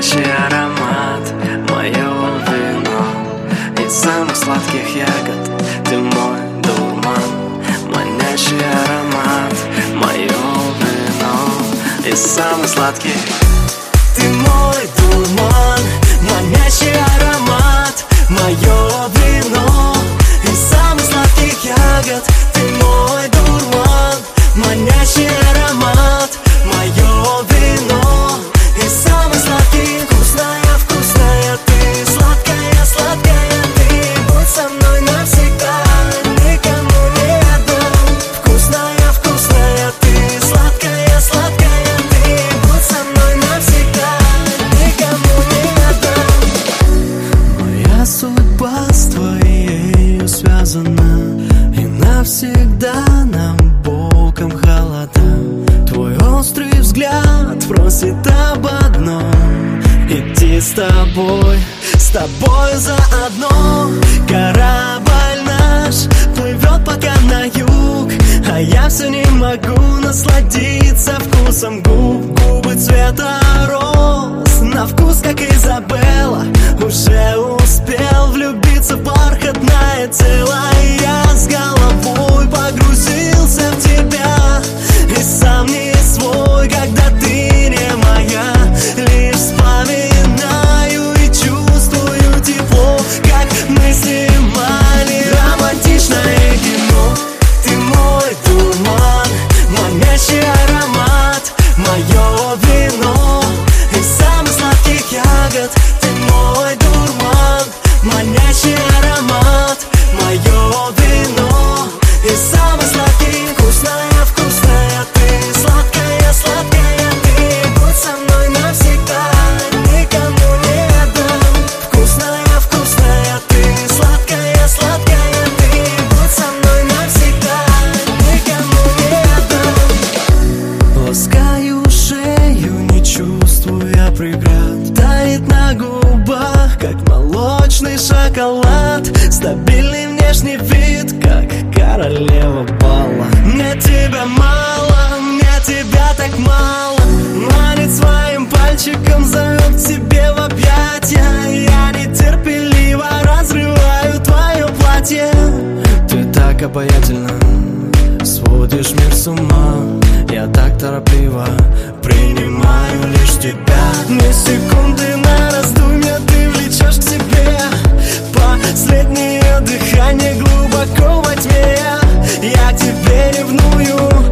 манящий аромат, мое вино. Из самых сладких ягод ты мой дурман. Манящий аромат, мое вино. Из самых сладких. Ты мой дурман, манящий аромат, мое вино. Из самых сладких ягод ты мой дурман, манящий аромат, мое вино. Из самых сладких. Вкусная, вкусная ты, сладкая, сладкая ты. Будь со мной навсегда, никому не отдам. Вкусная, вкусная ты, сладкая, сладкая ты. Будь со мной навсегда, никому не отдам. Моя судьба с твоей связана, и навсегда нам боком холода. Твой острый взгляд просит об одном: идти с тобой заодно. Корабль наш плывет пока на юг, а я все не могу насладиться вкусом губ. Губы цвета роз, на вкус как Изабелла. Уже успел влюбиться в бархатное тело. Я с головой погрузился в тебя и сам не свой, когда ты не моя. Лишь вспоминаю и чувствую тепло, как мы снимали романтичное кино. Ты мой дурман, манящий аромат, мое вино. Из самых сладких ягод ты мой дурман, манящий аромат, мое вино. Из самых сладких. Вкусная, вкусная ты, сладкая, сладкая ты. Будь со мной навсегда, никому не отдам. Вкусная, вкусная ты, сладкая, сладкая ты. Будь со мной навсегда, никому не отдам. Ласкаю шею, не чувствуя преград. Тает на губах, как молочный шоколад. Стабильный внешний вид, как королева бала. Мне тебя мало, мне тебя так мало. Манит своим пальчиком, зовет к себе в объятия. Я нетерпеливо разрываю твое платье. Ты так обаятельна, сводишь мир с ума. Я так торопливо принимаю лишь тебя. Ни секунды на раздумья, ты влечешь к себе. Последнее дыхание глубоко во тьме. Я к тебе ревную,